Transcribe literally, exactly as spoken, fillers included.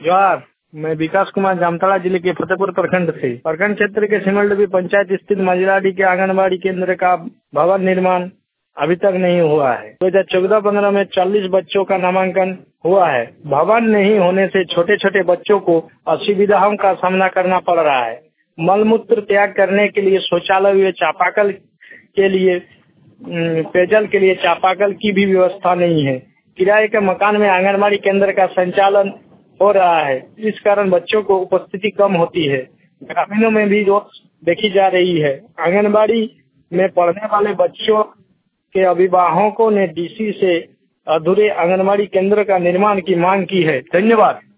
जोहार, मैं विकास कुमार जामताड़ा जिले के फतेहपुर प्रखंड से प्रखंड क्षेत्र के सिमलडीह पंचायत स्थित मंजिलाडी के आंगनबाड़ी केंद्र का भवन निर्माण अभी तक नहीं हुआ है। दो हजार चौदह पंद्रह में चालीस बच्चों का नामांकन हुआ है। भवन नहीं होने से छोटे छोटे बच्चों को असुविधाओं का सामना करना पड़ रहा है। मलमूत्र त्याग करने के लिए शौचालय व चापाकल के लिए पेयजल के लिए चापाकल की भी व्यवस्था नहीं है। किराए के मकान में आंगनबाड़ी केंद्र का संचालन हो रहा है। इस कारण बच्चों को उपस्थिति कम होती है। ग्रामीणों में भी रोष देखी जा रही है। आंगनबाड़ी में पढ़ने वाले बच्चों के अभिभावकों ने डीसी से अधूरे आंगनबाड़ी केंद्र का निर्माण की मांग की है। धन्यवाद।